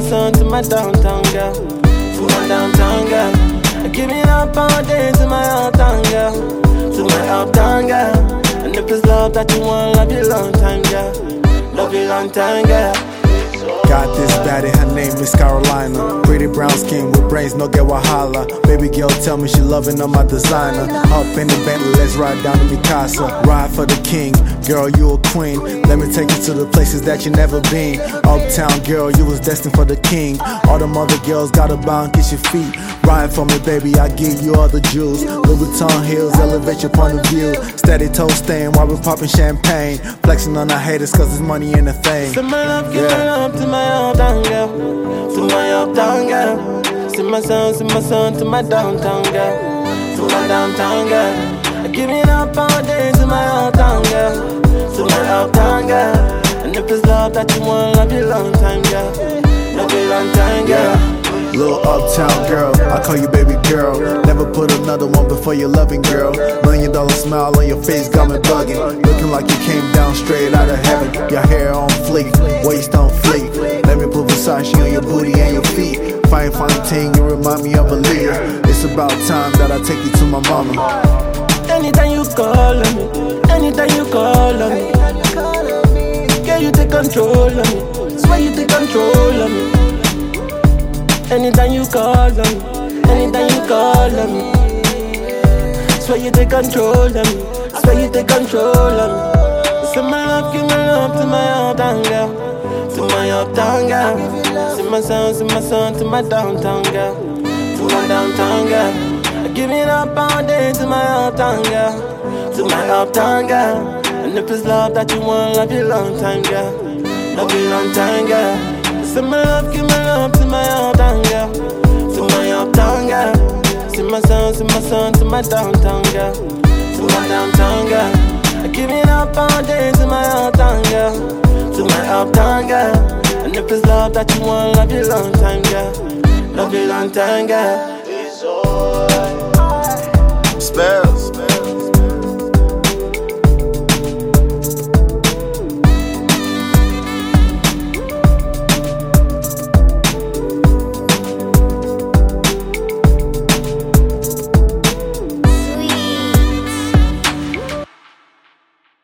son to my downtown girl. To my downtown girl. I give it up all day to my uptown girl. To my uptown girl. And if it's love that you want, love you long time girl. Love you long time girl. Got this baddie, her name is Carolina. Pretty brown skin with brains, no get wahala. Baby girl tell me she loving on my designer. Up in the Bentley, let's ride down to Mikasa. Ride for the king, girl you a queen. Let me take you to the places that you never been. Uptown girl, you was destined for the king. All them other girls gotta bow and kiss your feet. Ride for me baby, I give you all the jewels. Louis Vuitton heels, elevate your point of view. Steady toe staying while we popping champagne. Flexing on our haters cause there's money in the thing. Send my love, give my love to my uptown girl. To my uptown girl. Send my son to my downtown girl. To my downtown girl. I give it up all day to my uptown girl. To my uptown girl. And if it's love that you want, love you long time girl. Love you long time girl. Little uptown girl, I call you baby girl. Never put another one before your loving girl. $1 million smile on your face got me bugging. Looking like you came down straight out of heaven. Your hair on fleek, waist on fleek. Let me put Versace on your booty and your feet. Fine thing, you remind me of a leader. It's about time that I take you to my mama. Anytime you call on me, anytime you call on me, girl you take control of me. Swear you take control of me. Anytime you call on me, anytime you call on me, swear you take control of me. Swear you take control of me. Send my love, give my love to my uptown girl. To my uptown girl. Send my son to my downtown girl. To my downtown girl. I give it up all day to my uptown girl. To my uptown girl. And if it's love that you want, love you long time girl. Love you long time girl. Send my love, give my love to my uptown girl. To my uptown girl. Send my son to my downtown girl. To my downtown girl. I give it up all day to my uptown girl. To my uptown girl. And if it's love that you want, love you long time girl. Love you long time girl. Spell